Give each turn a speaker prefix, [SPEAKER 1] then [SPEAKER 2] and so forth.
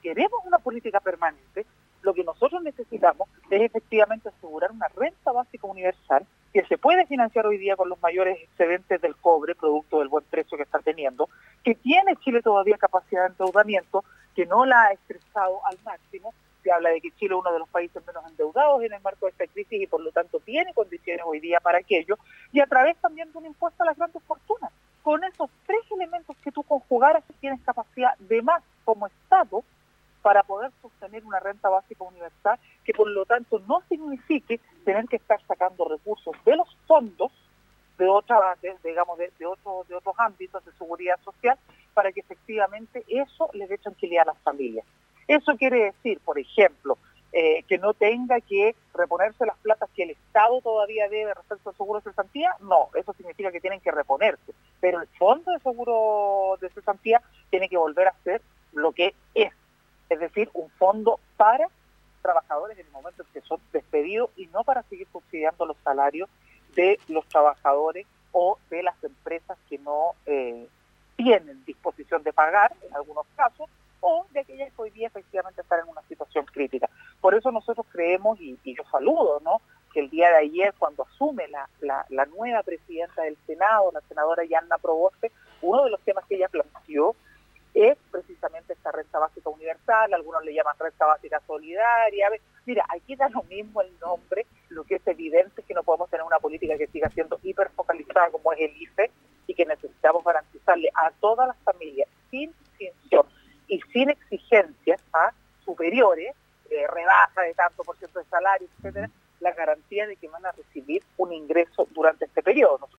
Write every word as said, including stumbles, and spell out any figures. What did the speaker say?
[SPEAKER 1] queremos una política permanente, lo que nosotros necesitamos es efectivamente asegurar una renta básica universal que se puede financiar hoy día con los mayores excedentes del cobre, producto del buen precio que está teniendo, que tiene Chile todavía capacidad de endeudamiento, que no la ha estresado al máximo. Se habla de que Chile es uno de los países menos endeudados en el marco de esta crisis y por lo tanto tiene condiciones hoy día para aquello, y a través también de un impuesto a las grandes fortunas. Con esos tres elementos que tú conjugaras, tienes capacidad de más como Estado para poder sostener una renta básica universal que por lo tanto no signifique tener que estar sacando recursos de los fondos de otra, de, digamos, de, de, otro, de otros ámbitos de seguridad social para que efectivamente eso le dé tranquilidad a las familias. Eso quiere decir, por ejemplo, eh, que no tenga que reponerse las platas que el Estado todavía debe respecto al seguro de cesantía. No, eso significa que tienen que reponerse, pero el fondo de seguro de cesantía tiene que volver a ser lo que es, es decir, un fondo para trabajadores en el momento en que son despedidos y no para seguir subsidiando los salarios de los trabajadores o de las empresas que no eh, tienen disposición de pagar, en algunos casos, o de aquellas que hoy día efectivamente están en una situación crítica. Por eso nosotros creemos, y, y yo saludo, ¿no?, que el día de ayer, cuando asume la, la, la nueva presidenta del Senado, la senadora Yanna Proboste, uno de los temas que ella planteó es precisamente esta renta básica universal, algunos le llaman renta básica solidaria. Mira, aquí da lo mismo el nombre, lo que es evidente es que no podemos tener una política que siga siendo hiperfocalizada como es el I F E y que necesitamos garantizarle a todas las familias, sin distinción y sin exigencias a superiores, eh, rebaja de tanto por ciento de salario, etcétera, la garantía de que van a recibir un ingreso durante este periodo.